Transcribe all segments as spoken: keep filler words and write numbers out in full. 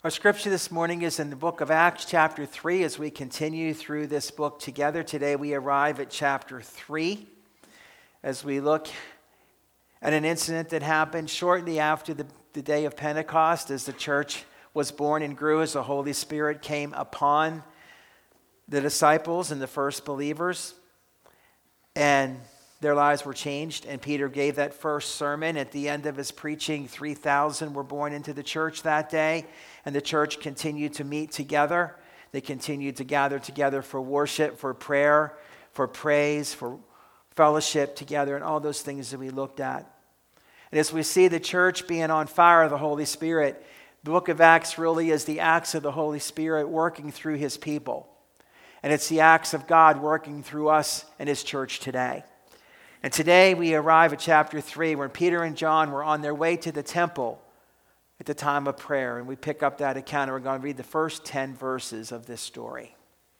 Our scripture this morning is in the book of Acts chapter three. As we continue through this book together, today we arrive at chapter three as we look at an incident that happened shortly after the, the day of Pentecost, as the church was born and grew, as the Holy Spirit came upon the disciples and the first believers, and their lives were changed. And Peter gave that first sermon. At the end of his preaching, three thousand were born into the church that day. And the church continued to meet together. They continued to gather together for worship, for prayer, for praise, for fellowship together, and all those things that we looked at. And as we see the church being on fire of the Holy Spirit, the book of Acts really is the acts of the Holy Spirit working through his people. And it's the acts of God working through us and his church today. And today we arrive at chapter three, where Peter and John were on their way to the temple at the time of prayer. And we pick up that account, and we're going to read the first ten verses of this story.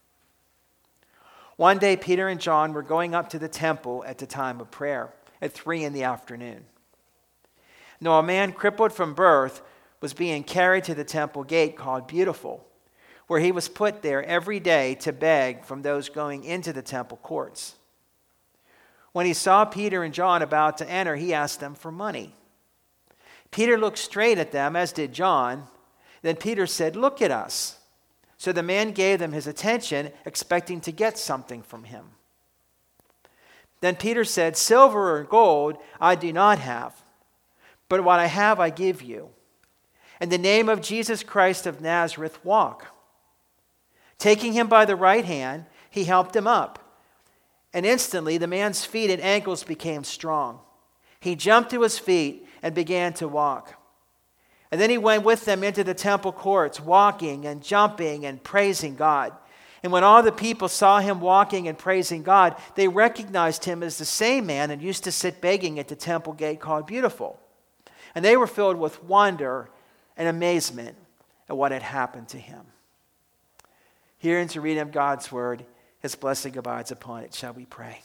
One day, Peter and John were going up to the temple at the time of prayer at three in the afternoon. Now, a man crippled from birth was being carried to the temple gate called Beautiful, where he was put there every day to beg from those going into the temple courts. When he saw Peter and John about to enter, he asked them for money. Peter looked straight at them, as did John. Then Peter said, "Look at us." So the man gave them his attention, expecting to get something from him. Then Peter said, "Silver or gold I do not have, but what I have I give you. In the name of Jesus Christ of Nazareth, walk." Taking him by the right hand, he helped him up. And instantly the man's feet and ankles became strong. He jumped to his feet and began to walk. And then he went with them into the temple courts, walking and jumping and praising God. And when all the people saw him walking and praising God, they recognized him as the same man and used to sit begging at the temple gate called Beautiful. And they were filled with wonder and amazement at what had happened to him. Hearing to read of God's word, his blessing abides upon it. Shall we pray?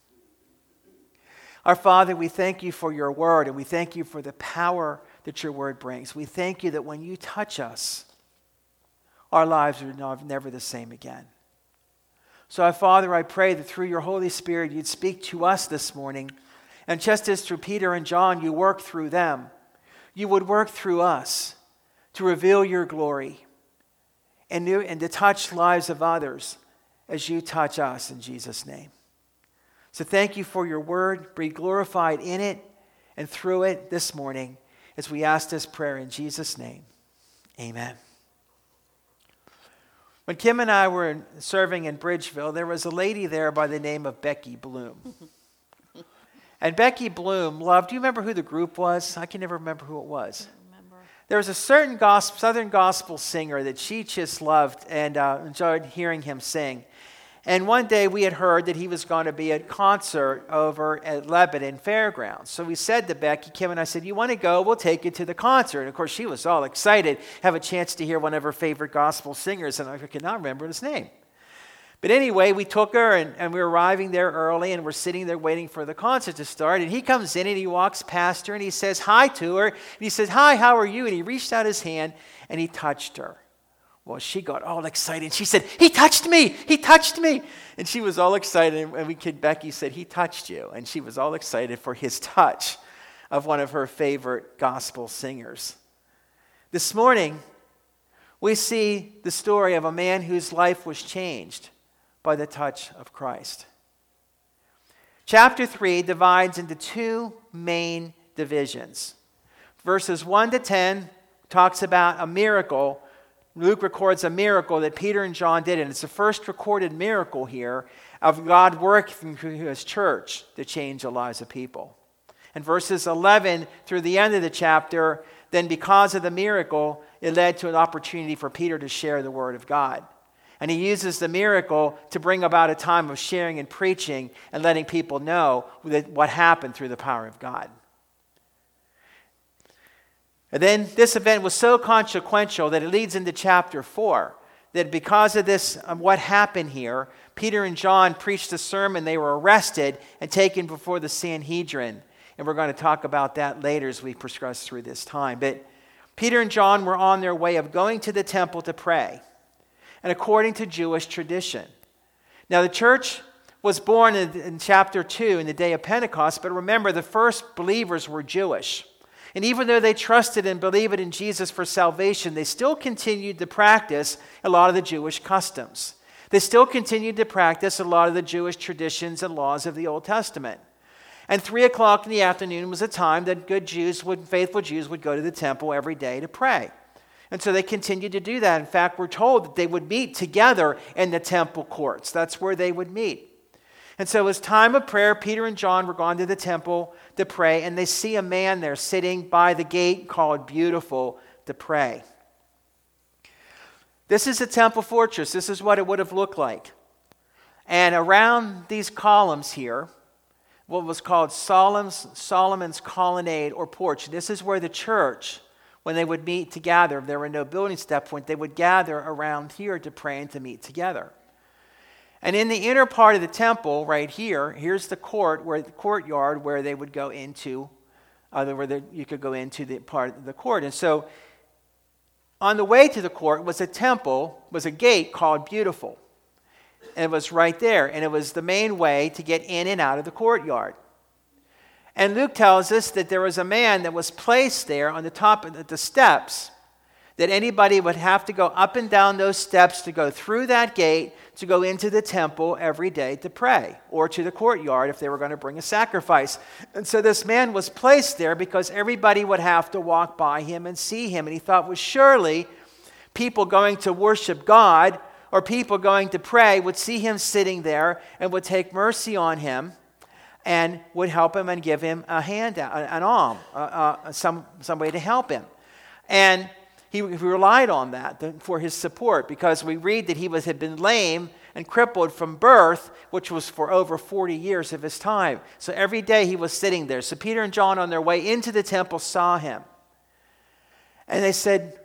Our Father, we thank you for your word, and we thank you for the power that your word brings. We thank you that when you touch us, our lives are never the same again. So, our Father, I pray that through your Holy Spirit, you'd speak to us this morning. And just as through Peter and John, you work through them, you would work through us to reveal your glory and, new, and to touch lives of others as you touch us in Jesus' name. So thank you for your word. Be glorified in it and through it this morning as we ask this prayer in Jesus' name. Amen. When Kim and I were serving in Bridgeville, there was a lady there by the name of Becky Bloom. And Becky Bloom loved, do you remember who the group was? I can never remember who it was. There was a certain gospel, Southern gospel singer that she just loved and uh, enjoyed hearing him sing. And one day we had heard that he was going to be at a concert over at Lebanon Fairgrounds. So we said to Becky, Kim and I said, "You want to go? We'll take you to the concert." And of course, she was all excited, have a chance to hear one of her favorite gospel singers, and I could not remember his name. But anyway, we took her, and, and we were arriving there early, and we're sitting there waiting for the concert to start. And he comes in, and he walks past her, and he says hi to her. And he says, "Hi, how are you?" And he reached out his hand, and he touched her. Well, she got all excited. She said, "He touched me! He touched me!" And she was all excited. And we kid Becky said, "He touched you." And she was all excited for his touch of one of her favorite gospel singers. This morning, we see the story of a man whose life was changed by the touch of Christ. Chapter three divides into two main divisions. Verses one to ten talks about a miracle. Luke records a miracle that Peter and John did, and it's the first recorded miracle here of God working through his church to change the lives of people. And verses eleven through the end of the chapter, then because of the miracle, it led to an opportunity for Peter to share the word of God. And he uses the miracle to bring about a time of sharing and preaching and letting people know what happened through the power of God. And then this event was so consequential that it leads into chapter four. That because of this, um, what happened here, Peter and John preached a sermon. They were arrested and taken before the Sanhedrin. And we're going to talk about that later as we progress through this time. But Peter and John were on their way of going to the temple to pray, and according to Jewish tradition. Now the church was born in, in chapter two in the day of Pentecost, but remember the first believers were Jewish. And even though they trusted and believed in Jesus for salvation, they still continued to practice a lot of the Jewish customs. They still continued to practice a lot of the Jewish traditions and laws of the Old Testament. And three o'clock in the afternoon was a time that good Jews, would, faithful Jews, would go to the temple every day to pray. And so they continued to do that. In fact, we're told that they would meet together in the temple courts. That's where they would meet. And so it was time of prayer. Peter and John were gone to the temple to pray, and they see a man there sitting by the gate called Beautiful to pray. This is a temple fortress. This is what it would have looked like. And around these columns here, what was called Solomon's, Solomon's colonnade or porch. This is where the church, when they would meet together, if there were no building step point, they would gather around here to pray and to meet together. And in the inner part of the temple, right here, here's the court, where the courtyard where they would go into, uh, where the, you could go into the part of the court. And so, on the way to the court was a temple, was a gate called Beautiful. And it was right there, and it was the main way to get in and out of the courtyard. And Luke tells us that there was a man that was placed there on the top of the steps, that anybody would have to go up and down those steps to go through that gate to go into the temple every day to pray, or to the courtyard if they were going to bring a sacrifice. And so this man was placed there because everybody would have to walk by him and see him. And he thought, well, surely people going to worship God or people going to pray would see him sitting there and would take mercy on him and would help him and give him a handout, an alms, uh, uh, some, some way to help him. And he relied on that for his support, because we read that he was, had been lame and crippled from birth, which was for over forty years of his time. So every day he was sitting there. So Peter and John on their way into the temple saw him. And they said,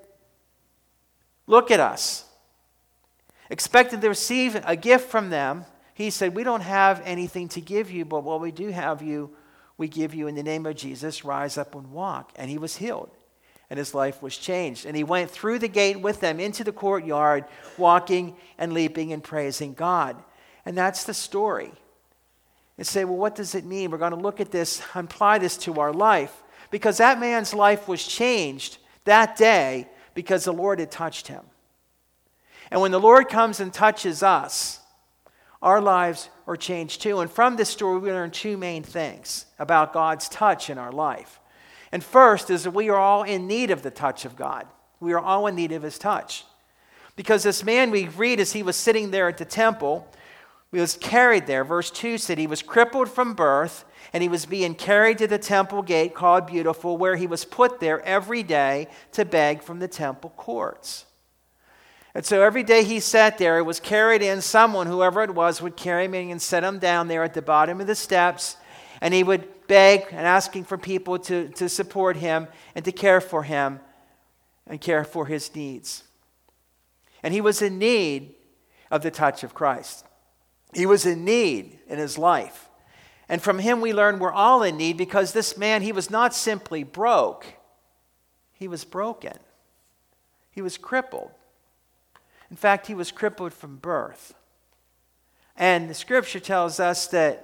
look at us. Expected to receive a gift from them. He said, we don't have anything to give you, but what we do have you, we give you in the name of Jesus. Rise up and walk. And he was healed. And his life was changed. And he went through the gate with them into the courtyard, walking and leaping and praising God. And that's the story. And say, well, what does it mean? We're going to look at this, apply this to our life. Because that man's life was changed that day because the Lord had touched him. And when the Lord comes and touches us, our lives are changed too. And from this story, we learn two main things about God's touch in our life. And first is that we are all in need of the touch of God. We are all in need of his touch. Because this man, we read as he was sitting there at the temple, he was carried there. Verse two said he was crippled from birth, and he was being carried to the temple gate called Beautiful, where he was put there every day to beg from the temple courts. And so every day he sat there, it was carried in. Someone, whoever it was, would carry him in and set him down there at the bottom of the steps, and he would beg and asking for people to, to support him and to care for him and care for his needs. And he was in need of the touch of Christ. He was in need in his life. And from him we learn we're all in need, because this man, he was not simply broke. He was broken. He was crippled. In fact, he was crippled from birth. And the scripture tells us that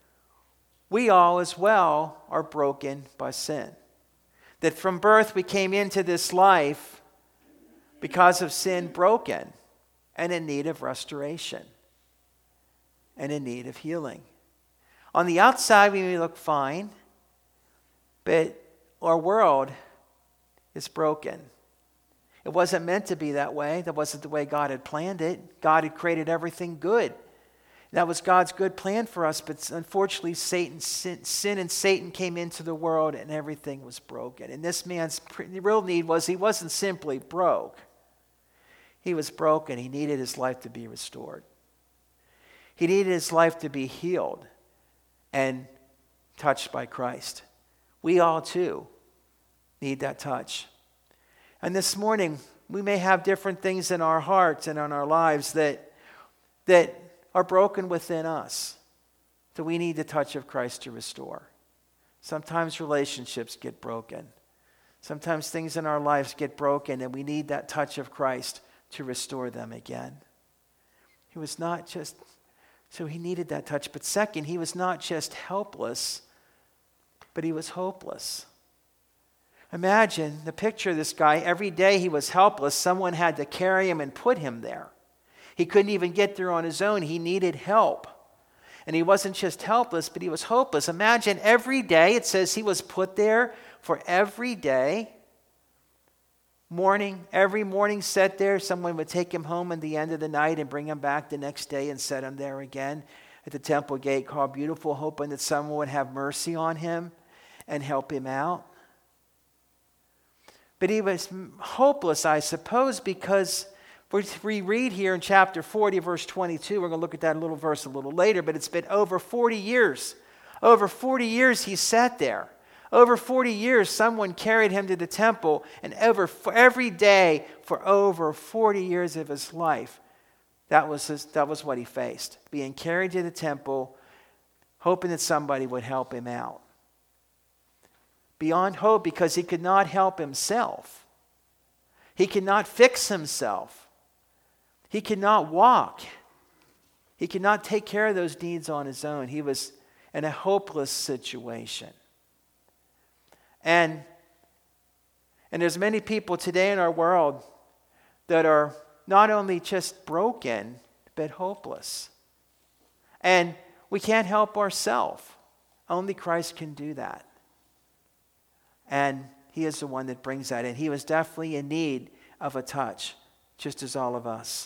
we all as well are broken by sin. That from birth we came into this life because of sin broken and in need of restoration and in need of healing. On the outside we may look fine, but our world is broken. It wasn't meant to be that way. That wasn't the way God had planned it. God had created everything good. That was God's good plan for us, but unfortunately Satan, sin, sin and Satan came into the world and everything was broken. And this man's real need was he wasn't simply broke. He was broken. He needed his life to be restored. He needed his life to be healed and touched by Christ. We all too need that touch. And this morning, we may have different things in our hearts and in our lives that, that are broken within us, that we need the touch of Christ to restore. Sometimes relationships get broken. Sometimes things in our lives get broken and we need that touch of Christ to restore them again. He was not just, so he needed that touch. But second, he was not just helpless, but he was hopeless. Imagine the picture of this guy. Every day he was helpless. Someone had to carry him and put him there. He couldn't even get there on his own. He needed help. And he wasn't just helpless, but he was hopeless. Imagine every day, it says he was put there for every day. Morning, every morning set there. Someone would take him home at the end of the night and bring him back the next day and set him there again at the temple gate called Beautiful, hoping that someone would have mercy on him and help him out. But he was hopeless, I suppose, because we read here in chapter forty, verse twenty-two. We're going to look at that little verse a little later, but it's been over forty years. Over forty years he sat there. Over forty years, someone carried him to the temple, and over for every day for over forty years of his life, that was his, that was what he faced. Being carried to the temple, hoping that somebody would help him out. Beyond hope, because he could not help himself. He could not fix himself. He could not walk. He could not take care of those needs on his own. He was in a hopeless situation. And, and there's many people today in our world that are not only just broken, but hopeless. And we can't help ourselves. Only Christ can do that. And he is the one that brings that in. He was definitely in need of a touch, just as all of us.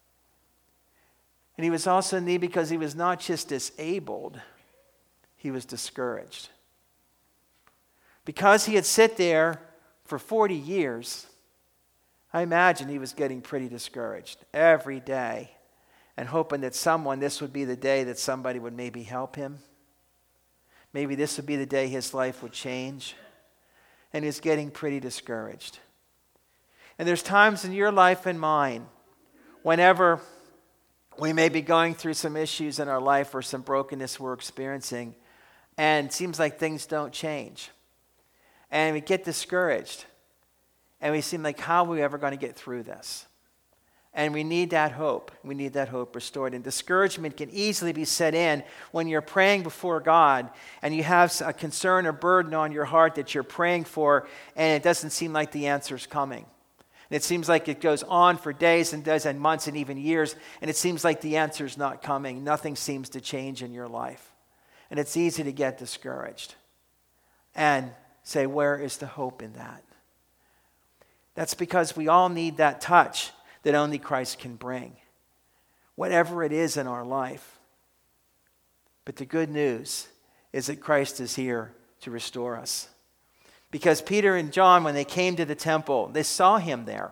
And he was also in need because he was not just disabled, he was discouraged. Because he had sit there for forty years, I imagine he was getting pretty discouraged every day and hoping that someone, this would be the day that somebody would maybe help him. Maybe this would be the day his life would change. And he's getting pretty discouraged. And there's times in your life and mine, whenever we may be going through some issues in our life or some brokenness we're experiencing, and it seems like things don't change. And we get discouraged. And we seem like, how are we ever going to get through this? And we need that hope. We need that hope restored. And discouragement can easily be set in when you're praying before God and you have a concern or burden on your heart that you're praying for, and it doesn't seem like the answer's coming. And it seems like it goes on for days and days and months and even years, and it seems like the answer's not coming. Nothing seems to change in your life. And it's easy to get discouraged and say, where is the hope in that? That's because we all need that touch that only Christ can bring, whatever it is in our life. But the good news is that Christ is here to restore us. Because Peter and John, when they came to the temple, they saw him there.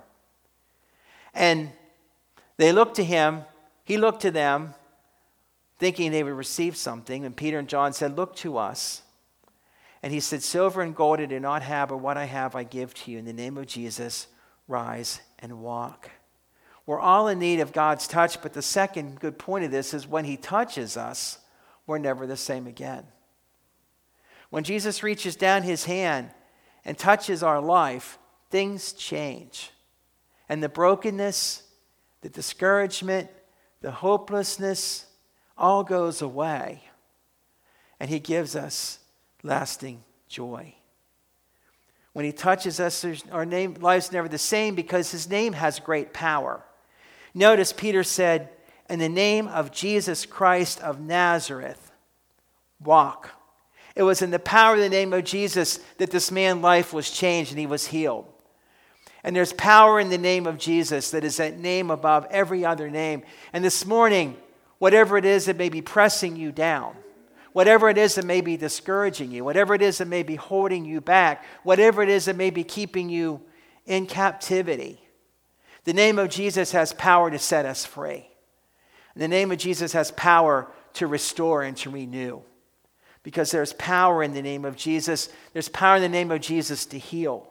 And they looked to him, he looked to them, thinking they would receive something. And Peter and John said, look to us. And he said, silver and gold I do not have, but what I have I give to you. In the name of Jesus, rise and walk. We're all in need of God's touch, but the second good point of this is when he touches us, we're never the same again. When Jesus reaches down his hand and touches our life, things change. And the brokenness, the discouragement, the hopelessness, all goes away. And he gives us lasting joy. When he touches us, our name, life's never the same because his name has great power. Notice Peter said, in the name of Jesus Christ of Nazareth, walk. It was in the power of the name of Jesus that this man's life was changed and he was healed. And there's power in the name of Jesus that is that name above every other name. And this morning, whatever it is that may be pressing you down, whatever it is that may be discouraging you, whatever it is that may be holding you back, whatever it is that may be keeping you in captivity, the name of Jesus has power to set us free. And the name of Jesus has power to restore and to renew. Because there's power in the name of Jesus. There's power in the name of Jesus to heal.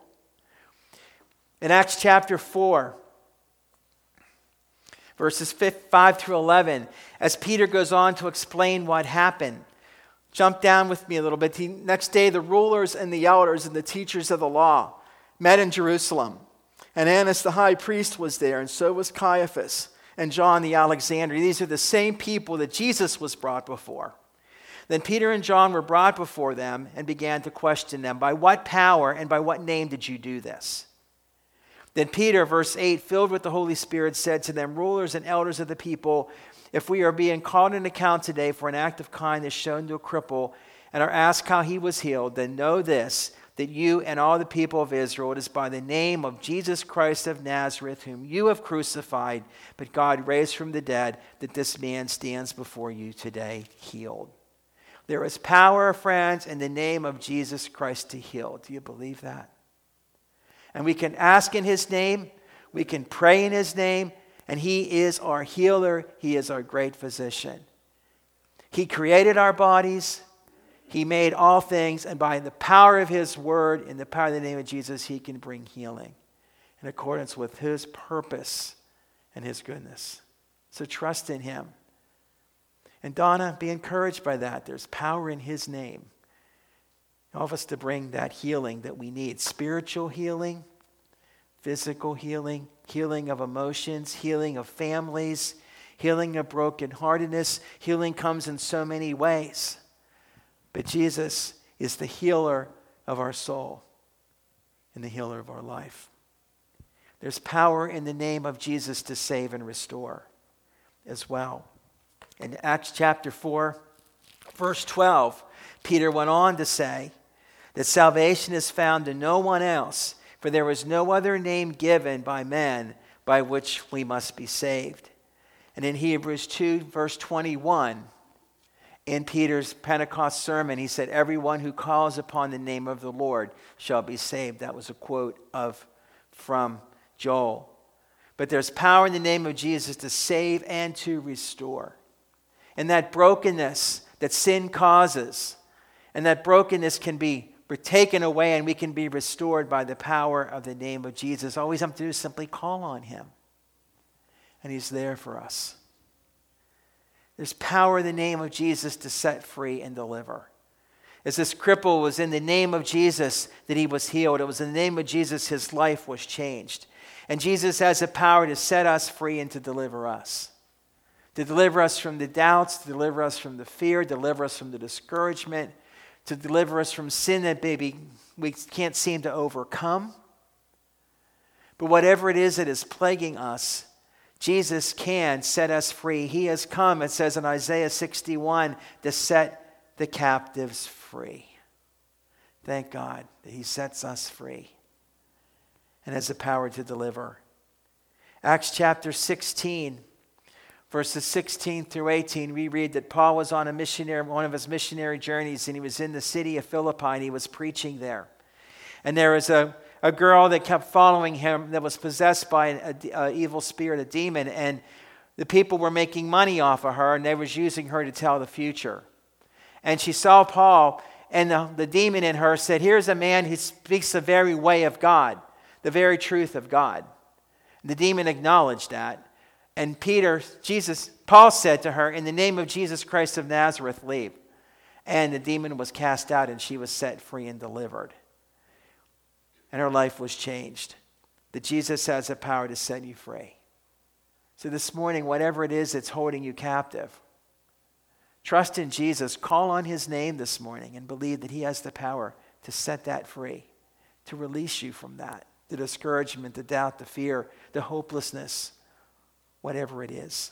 In Acts chapter four, verses five through eleven, as Peter goes on to explain what happened, jump down with me a little bit. The next day, the rulers and the elders and the teachers of the law met in Jerusalem. And Annas the high priest was there, and so was Caiaphas and John the Alexandrian. These are the same people that Jesus was brought before. Then Peter and John were brought before them and began to question them, "By what power and by what name did you do this?" Then Peter, verse eight, filled with the Holy Spirit, said to them, "Rulers and elders of the people, if we are being called in account today for an act of kindness shown to a cripple and are asked how he was healed, then know this, that you and all the people of Israel, it is by the name of Jesus Christ of Nazareth, whom you have crucified, but God raised from the dead, that this man stands before you today healed." There is power, friends, in the name of Jesus Christ to heal. Do you believe that? And we can ask in his name, we can pray in his name, and he is our healer. He is our great physician. He created our bodies. He made all things, and by the power of his word, in the power of the name of Jesus, he can bring healing in accordance with his purpose and his goodness. So trust in him. And Donna, be encouraged by that. There's power in his name. Help us to bring that healing that we need. Spiritual healing, physical healing, healing of emotions, healing of families, healing of brokenheartedness. Healing comes in so many ways. But Jesus is the healer of our soul and the healer of our life. There's power in the name of Jesus to save and restore as well. In Acts chapter four, verse twelve, Peter went on to say that salvation is found in no one else, for there is no other name given by men by which we must be saved. And in Hebrews two, verse twenty-one, in Peter's Pentecost sermon, he said, "Everyone who calls upon the name of the Lord shall be saved." That was a quote of from Joel. But there's power in the name of Jesus to save and to restore. And that brokenness that sin causes, and that brokenness can be taken away and we can be restored by the power of the name of Jesus. All we have to do is simply call on him. And he's there for us. There's power in the name of Jesus to set free and deliver. As this cripple was in the name of Jesus that he was healed. It was in the name of Jesus his life was changed. And Jesus has the power to set us free and to deliver us. To deliver us from the doubts, to deliver us from the fear, deliver us from the discouragement, to deliver us from sin that maybe we can't seem to overcome. But whatever it is that is plaguing us, Jesus can set us free. He has come, it says in Isaiah sixty-one, to set the captives free. Thank God that he sets us free and has the power to deliver. Acts chapter sixteen, verses sixteen through eighteen, we read that Paul was on a missionary, one of his missionary journeys, and he was in the city of Philippi, and he was preaching there. And there was a, a girl that kept following him that was possessed by an evil spirit, a demon, and the people were making money off of her, and they was using her to tell the future. And she saw Paul, and the, the demon in her said, "Here's a man who speaks the very way of God, the very truth of God." The demon acknowledged that. And Peter, Jesus, Paul said to her, "In the name of Jesus Christ of Nazareth, leave." And the demon was cast out, and she was set free and delivered. And her life was changed. That Jesus has the power to set you free. So this morning, whatever it is that's holding you captive, trust in Jesus. Call on his name this morning and believe that he has the power to set that free, to release you from that, the discouragement, the doubt, the fear, the hopelessness, whatever it is.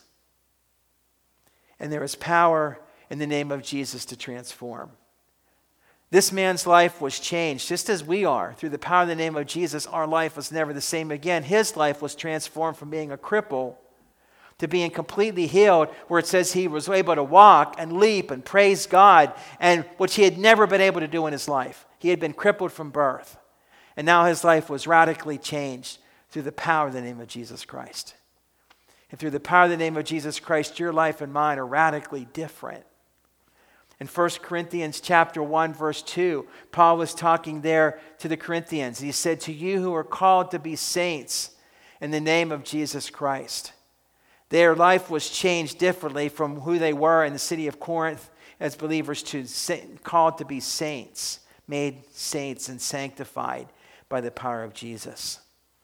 And there is power in the name of Jesus to transform. This man's life was changed, just as we are. Through the power of the name of Jesus, our life was never the same again. His life was transformed from being a cripple to being completely healed, where it says he was able to walk and leap and praise God, and which he had never been able to do in his life. He had been crippled from birth. And now his life was radically changed through the power of the name of Jesus Christ. And through the power of the name of Jesus Christ, your life and mine are radically different. In First Corinthians chapter one, verse two, Paul was talking there to the Corinthians. He said, "To you who are called to be saints in the name of Jesus Christ." Their life was changed differently from who they were in the city of Corinth as believers, to called to be saints, made saints and sanctified by the power of Jesus.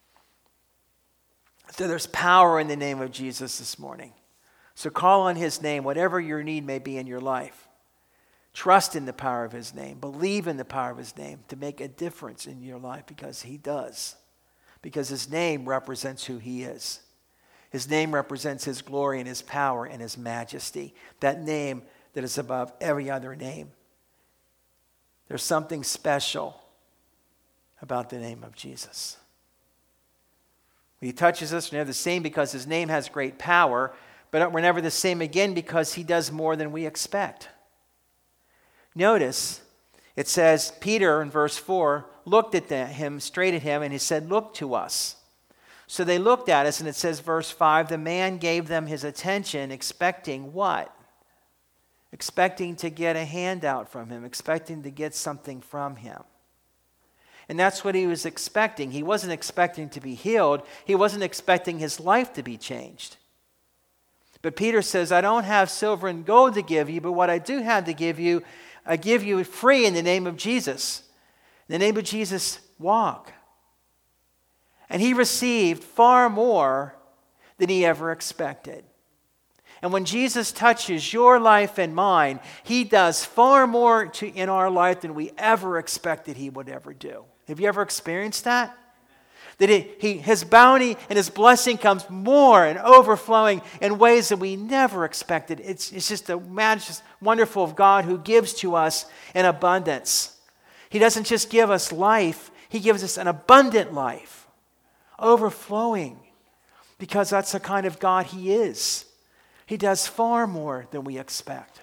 So there's power in the name of Jesus this morning. So call on his name, whatever your need may be in your life. Trust in the power of his name. Believe in the power of his name to make a difference in your life, because he does. Because his name represents who he is. His name represents his glory and his power and his majesty. That name that is above every other name. There's something special about the name of Jesus. When he touches us, we're never the same because his name has great power, but we're never the same again because he does more than we expect. Notice, it says, Peter in verse four looked at the, him, straight at him, and he said, "Look to us." So they looked at us, and it says, verse five, the man gave them his attention, expecting what? Expecting to get a handout from him, expecting to get something from him. And that's what he was expecting. He wasn't expecting to be healed. He wasn't expecting his life to be changed. But Peter says, I don't have silver and gold to give you, but what I do have to give you, I give you free in the name of Jesus. In the name of Jesus, walk. And he received far more than he ever expected. And when Jesus touches your life and mine, he does far more to, in our life than we ever expected he would ever do. Have you ever experienced that? That it, he, his bounty and his blessing comes more and overflowing in ways that we never expected. It's, it's just the magic, wonderful of God who gives to us in abundance. He doesn't just give us life, he gives us an abundant life, overflowing, because that's the kind of God he is. He does far more than we expect.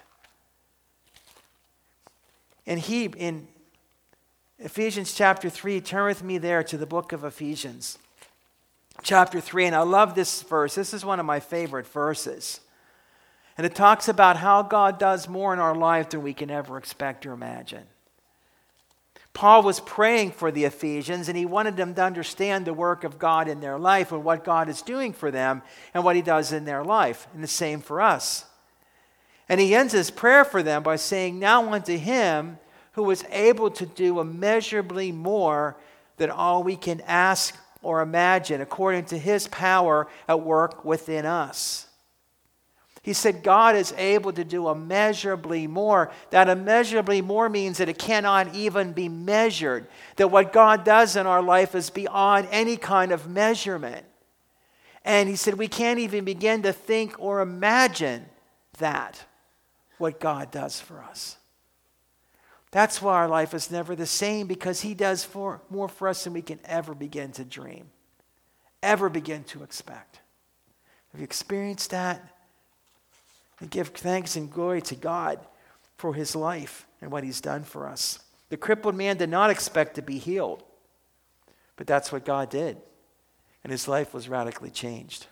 And he, in Ephesians chapter three, turn with me there to the book of Ephesians. Chapter three, and I love this verse. This is one of my favorite verses. And it talks about how God does more in our life than we can ever expect or imagine. Paul was praying for the Ephesians, and he wanted them to understand the work of God in their life and what God is doing for them and what he does in their life. And the same for us. And he ends his prayer for them by saying, now unto him who was able to do immeasurably more than all we can ask or imagine, according to his power at work within us. He said God is able to do immeasurably more. That immeasurably more means that it cannot even be measured. That what God does in our life is beyond any kind of measurement. And he said we can't even begin to think or imagine that, what God does for us. That's why our life is never the same, because he does for, more for us than we can ever begin to dream, ever begin to expect. Have you experienced that? And give thanks and glory to God for his life and what he's done for us. The crippled man did not expect to be healed, but that's what God did, and his life was radically changed.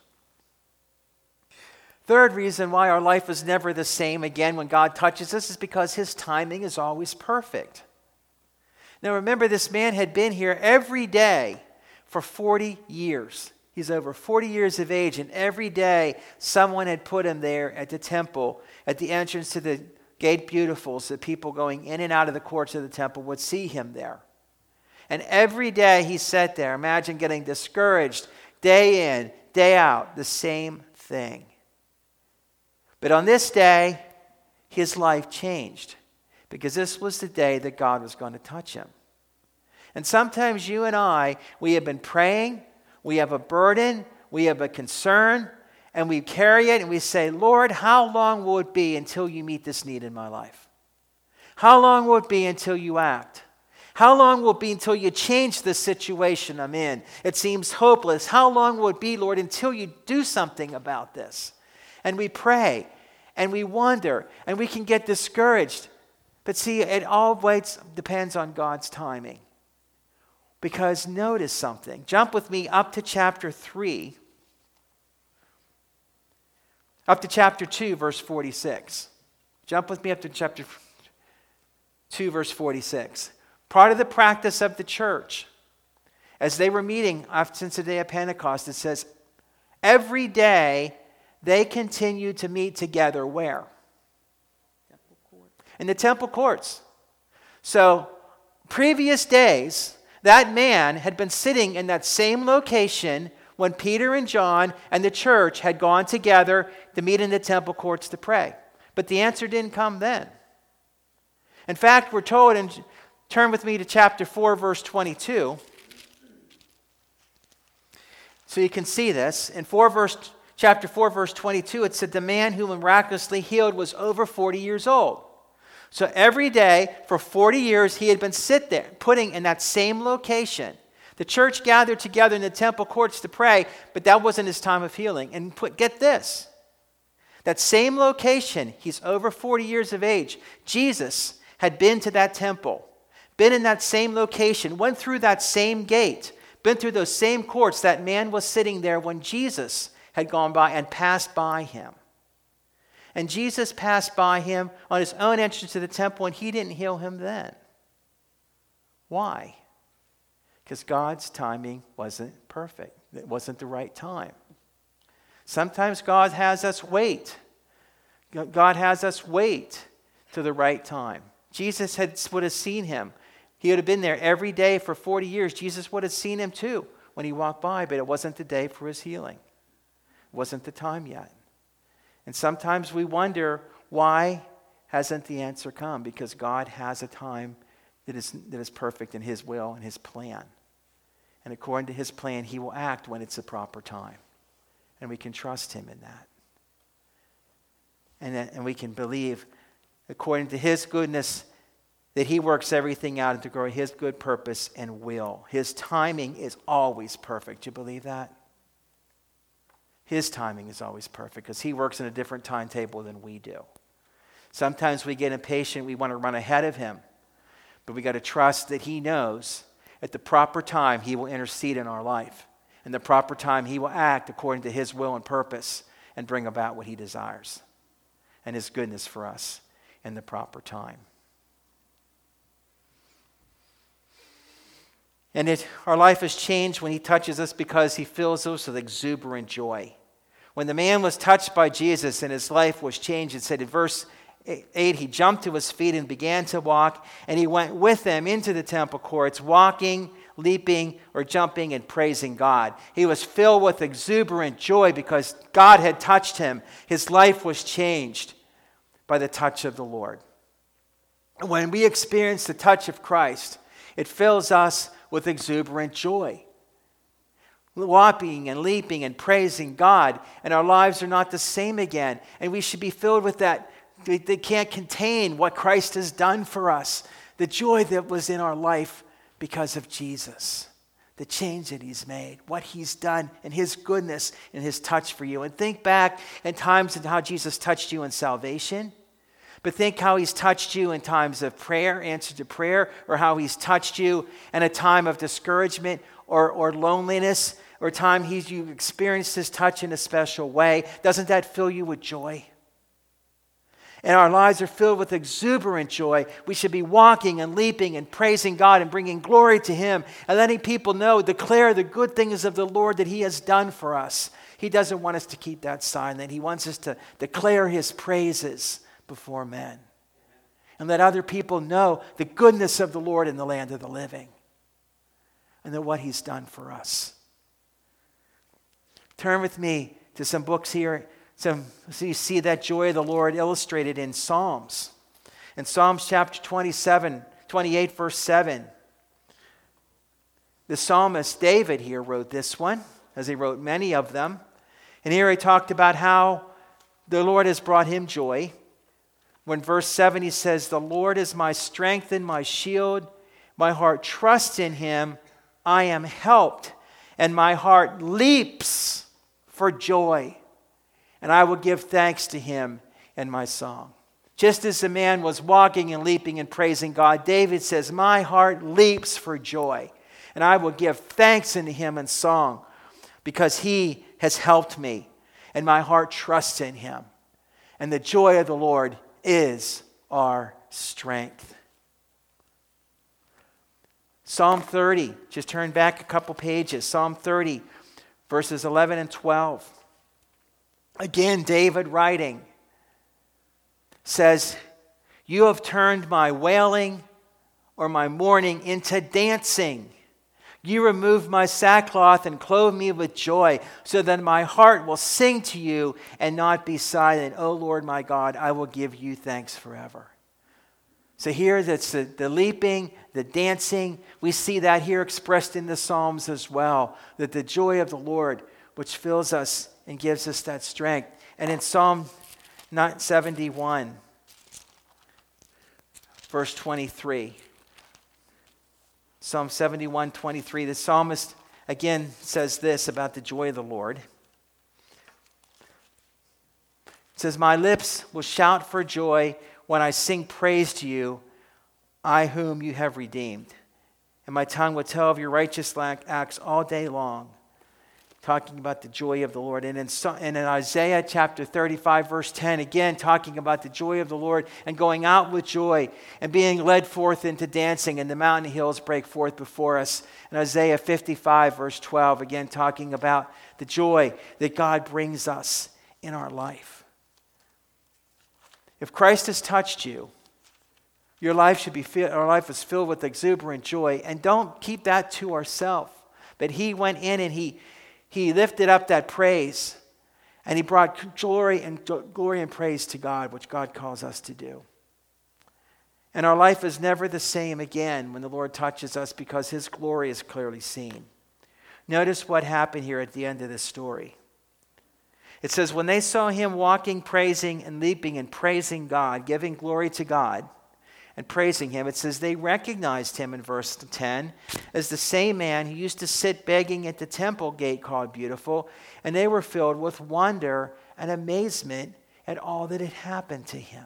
Third reason why our life is never the same again when God touches us is because his timing is always perfect. Now remember, this man had been here every day for forty years. He's over forty years of age, and every day someone had put him there at the temple, at the entrance to the Gate Beautiful, so people going in and out of the courts of the temple would see him there. And every day he sat there. Imagine getting discouraged day in, day out, the same thing. But on this day, his life changed, because this was the day that God was going to touch him. And sometimes you and I, we have been praying, we have a burden, we have a concern, and we carry it and we say, Lord, how long will it be until you meet this need in my life? How long will it be until you act? How long will it be until you change the situation I'm in? It seems hopeless. How long will it be, Lord, until you do something about this? And we pray, and we wonder, and we can get discouraged. But see, it always depends on God's timing. Because notice something. Jump with me up to chapter three. Up to chapter two, verse forty-six. Jump with me up to chapter two, verse forty-six. Part of the practice of the church, as they were meeting since the day of Pentecost, it says, every day they continued to meet together where? In the temple courts. So, previous days, That man had been sitting in that same location when Peter and John and the church had gone together to meet in the temple courts to pray. But the answer didn't come then. In fact, we're told, and turn with me to chapter four, verse twenty-two. So you can see this. In four verse, chapter four, verse twenty-two, it said the man who miraculously healed was over forty years old. So every day for forty years he had been sit there, putting in that same location. The church gathered together in the temple courts to pray, but that wasn't his time of healing. And put, get this, that same location, he's over forty years of age. Jesus had been to that temple, been in that same location, went through that same gate, been through those same courts. That man was sitting there when Jesus had gone by and passed by him. And Jesus passed by him on his own entrance to the temple, and he didn't heal him then. Why? Because God's timing wasn't perfect. It wasn't the right time. Sometimes God has us wait. God has us wait to the right time. Jesus had, would have seen him. He would have been there every day for forty years. Jesus would have seen him too when he walked by, but it wasn't the day for his healing. It wasn't the time yet. And sometimes we wonder, why hasn't the answer come? Because God has a time that is, that is perfect in his will and his plan. And according to his plan, he will act when it's the proper time. And we can trust him in that. And, that, and we can believe, according to his goodness, that he works everything out to grow his good purpose and will. His timing is always perfect. Do you believe that? His timing is always perfect because he works in a different timetable than we do. Sometimes we get impatient. We want to run ahead of him. But we got to trust that he knows at the proper time he will intercede in our life. In the proper time he will act according to his will and purpose and bring about what he desires and his goodness for us in the proper time. And it, our life is changed when he touches us because he fills us with exuberant joy. When the man was touched by Jesus and his life was changed, it said in verse eight, he jumped to his feet and began to walk, and he went with them into the temple courts, walking, leaping, or jumping and praising God. He was filled with exuberant joy because God had touched him. His life was changed by the touch of the Lord. When we experience the touch of Christ, it fills us with exuberant joy. Walking and leaping and praising God, and our lives are not the same again. And we should be filled with that. They, they can't contain what Christ has done for us. The joy that was in our life because of Jesus. The change that he's made. What he's done and his goodness and his touch for you. And think back in times and how Jesus touched you in salvation. But think how he's touched you in times of prayer, answer to prayer, or how he's touched you in a time of discouragement or, or loneliness, or a time he's, you experienced his touch in a special way. Doesn't that fill you with joy? And our lives are filled with exuberant joy. We should be walking and leaping and praising God and bringing glory to him and letting people know, declare the good things of the Lord that he has done for us. He doesn't want us to keep that silent. He wants us to declare his praises before men. And let other people know the goodness of the Lord in the land of the living. And that what he's done for us. Turn with me to some books here. Some, so you see that joy of the Lord illustrated in Psalms. In Psalms chapter twenty-seven, twenty-eight, verse seven. The psalmist David here wrote this one, as he wrote many of them. And here he talked about how the Lord has brought him joy. When verse seven he says, "The Lord is my strength and my shield. My heart trusts in him. I am helped, and my heart leaps for joy. And I will give thanks to him in my song." Just as the man was walking and leaping and praising God, David says, "My heart leaps for joy, and I will give thanks unto him in song, because he has helped me, and my heart trusts in him. And the joy of the Lord is our strength." Psalm thirty, just turn back a couple pages. Psalm thirty, verses eleven and twelve. Again, David writing says, "You have turned my wailing or my mourning into dancing. You remove my sackcloth and clothe me with joy, so that my heart will sing to you and not be silent. O Lord my God, I will give you thanks forever. So here that's the, the leaping, the dancing. We see that here expressed in the Psalms as well, that the joy of the Lord, which fills us and gives us that strength. And in Psalm seventy-one, verse twenty-three, Psalm seventy-one, twenty-three, the psalmist again says this about the joy of the Lord. It says, my lips will shout for joy when I sing praise to you, I whom you have redeemed. And my tongue will tell of your righteous acts all day long. Talking about the joy of the Lord. And in, and in Isaiah chapter thirty-five, verse ten, again talking about the joy of the Lord and going out with joy and being led forth into dancing, and the mountain hills break forth before us. And Isaiah fifty-five, verse twelve, again talking about the joy that God brings us in our life. If Christ has touched you, your life should be filled, our life is filled with exuberant joy. And don't keep that to ourselves. But he went in and he He lifted up that praise, and he brought glory and glory and praise to God, which God calls us to do. And our life is never the same again when the Lord touches us, because his glory is clearly seen. Notice what happened here at the end of this story. It says, when they saw him walking, praising and leaping and praising God, giving glory to God, and praising him, it says they recognized him in verse ten as the same man who used to sit begging at the temple gate called Beautiful, and they were filled with wonder and amazement at all that had happened to him.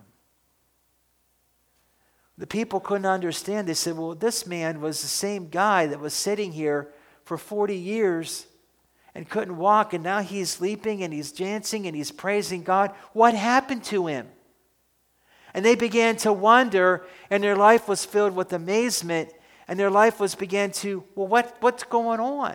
The people couldn't understand. They said, well, this man was the same guy that was sitting here for forty years and couldn't walk, and now he's leaping and he's dancing and he's praising God. What happened to him? And they began to wonder, and their life was filled with amazement, and their life was began to, well, what, what's going on?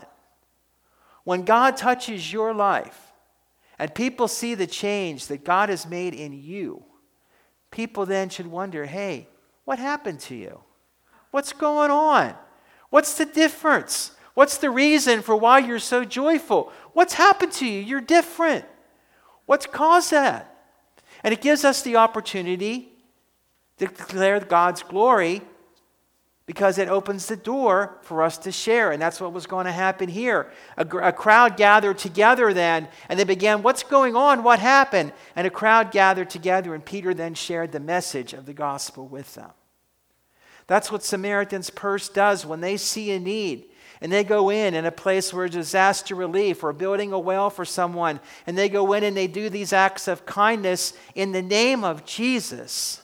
When God touches your life, and people see the change that God has made in you, people then should wonder, hey, what happened to you? What's going on? What's the difference? What's the reason for why you're so joyful? What's happened to you? You're different. What's caused that? And it gives us the opportunity to declare God's glory, because it opens the door for us to share. And that's what was going to happen here. A, a crowd gathered together then, and they began, what's going on? What happened? And a crowd gathered together, and Peter then shared the message of the gospel with them. That's what Samaritan's Purse does when they see a need. And they go in in a place where disaster relief or building a well for someone. And they go in and they do these acts of kindness in the name of Jesus,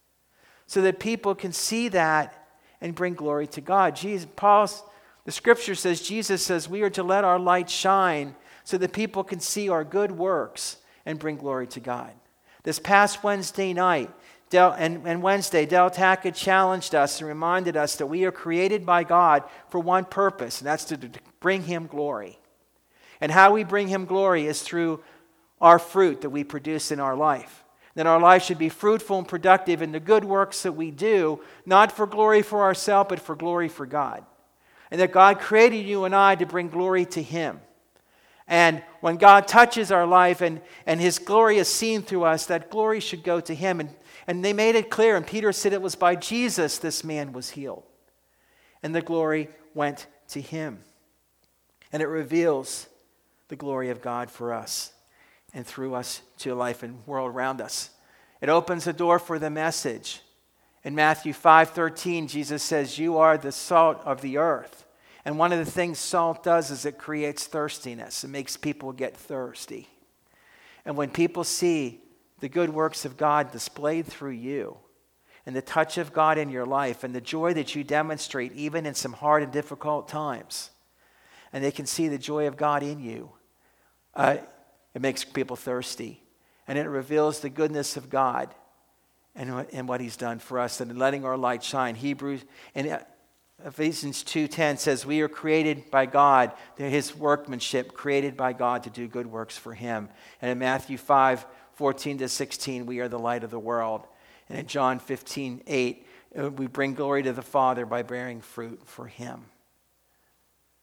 so that people can see that and bring glory to God. Jesus, Paul, the scripture says, Jesus says, we are to let our light shine so that people can see our good works and bring glory to God. This past Wednesday night, Del, and, and Wednesday, Del Taca challenged us and reminded us that we are created by God for one purpose, and that's to, to bring him glory. And how we bring him glory is through our fruit that we produce in our life. That our life should be fruitful and productive in the good works that we do, not for glory for ourselves, but for glory for God. And that God created you and I to bring glory to him. And when God touches our life and, and his glory is seen through us, that glory should go to him. And, and they made it clear, and Peter said it was by Jesus this man was healed. And the glory went to him. And it reveals the glory of God for us and through us to life and world around us. It opens the door for the message. In Matthew five thirteen, Jesus says, you are the salt of the earth. And one of the things salt does is it creates thirstiness. It makes people get thirsty. And when people see the good works of God displayed through you, and the touch of God in your life, and the joy that you demonstrate even in some hard and difficult times, and they can see the joy of God in you, uh, it makes people thirsty, and it reveals the goodness of God and, and what he's done for us, and letting our light shine. Hebrews and Ephesians two ten says we are created by God, his workmanship, created by God to do good works for him. And in Matthew five fourteen to sixteen, we are the light of the world. And in John fifteen eight, we bring glory to the Father by bearing fruit for him.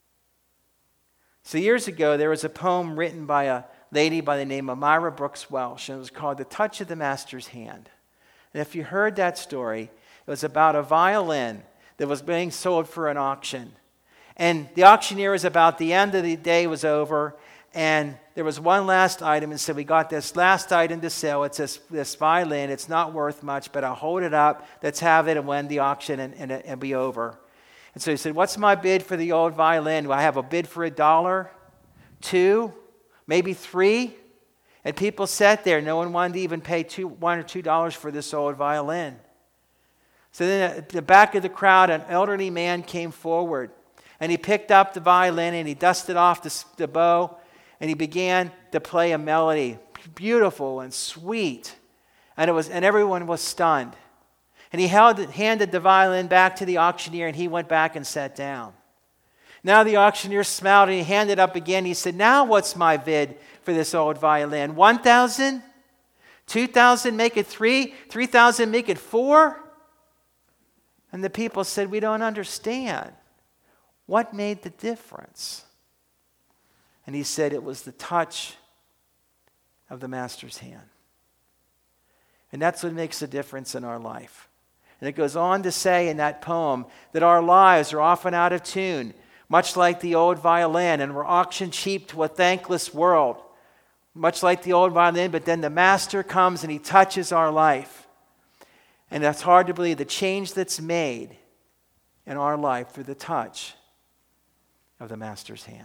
So years ago, there was a poem written by a lady by the name of Myra Brooks Welsh, and it was called The Touch of the Master's Hand. And if you heard that story, it was about a violin that was being sold for an auction. And the auctioneer was about the end of the day was over, and there was one last item, and said, we got this last item to sell. It's this, this violin. It's not worth much, but I'll hold it up. Let's have it and win the auction and, and, and be over. And so he said, what's my bid for the old violin? Do I have a bid for a dollar, two, maybe three? And people sat there. No one wanted to even pay two, one or two dollars for this old violin. So then at the back of the crowd, an elderly man came forward. And he picked up the violin and he dusted off the, the bow. And he began to play a melody, beautiful and sweet. And, it was, and everyone was stunned. And he held, handed the violin back to the auctioneer, and he went back and sat down. Now the auctioneer smiled, and he handed up again. He said, now what's my bid for this old violin? one thousand? two thousand, make it three? three thousand, make it four? And the people said, we don't understand. What made the difference? And he said it was the touch of the Master's hand. And that's what makes a difference in our life. And it goes on to say in that poem that our lives are often out of tune, much like the old violin, and we're auctioned cheap to a thankless world, much like the old violin, but then the Master comes and he touches our life. And that's hard to believe, the change that's made in our life through the touch of the Master's hand.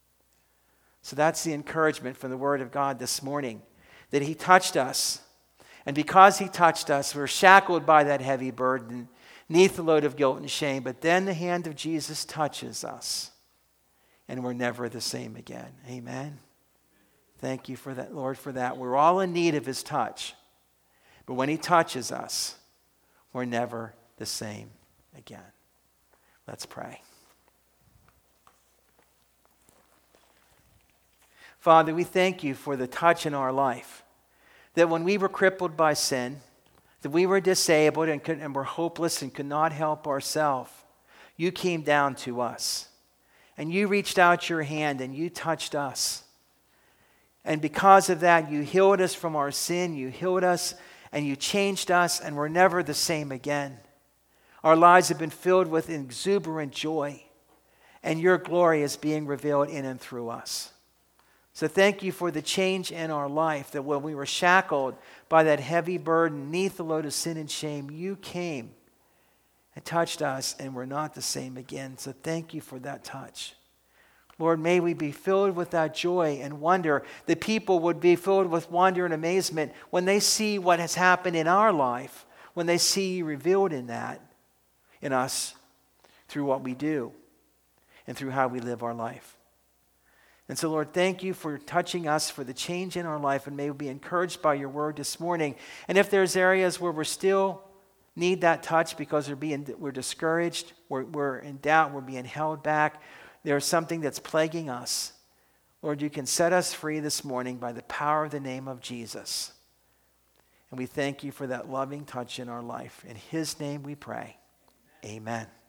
So that's the encouragement from the Word of God this morning, that he touched us. And because he touched us, we're shackled by that heavy burden, neath the load of guilt and shame. But then the hand of Jesus touches us, and we're never the same again. Amen. Thank you for that, Lord, for that. We're all in need of his touch. But when he touches us, we're never the same again. Let's pray. Father, we thank you for the touch in our life. That when we were crippled by sin, that we were disabled and, could, and were hopeless and could not help ourselves, you came down to us. And you reached out your hand and you touched us. And because of that, you healed us from our sin, you healed us, and you changed us, and we're never the same again. Our lives have been filled with exuberant joy, and your glory is being revealed in and through us. So thank you for the change in our life, that when we were shackled by that heavy burden, neath the load of sin and shame, you came and touched us, and we're not the same again. So thank you for that touch. Lord, may we be filled with that joy and wonder, that people would be filled with wonder and amazement when they see what has happened in our life, when they see you revealed in that, in us, through what we do and through how we live our life. And so, Lord, thank you for touching us, for the change in our life, and may we be encouraged by your word this morning. And if there's areas where we still need that touch because we're being we're discouraged, we're, we're in doubt, we're being held back, there's something that's plaguing us, Lord, you can set us free this morning by the power of the name of Jesus. And we thank you for that loving touch in our life. In his name we pray. Amen.